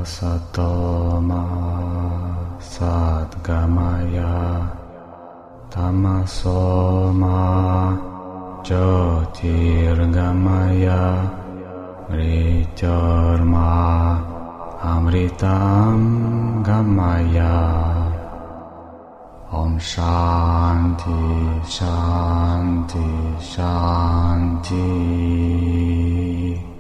sato ma sadgamaya tamaso ma jyotirgamaya mrityarma amritam gamaya. Om Shanti Shanti Shanti.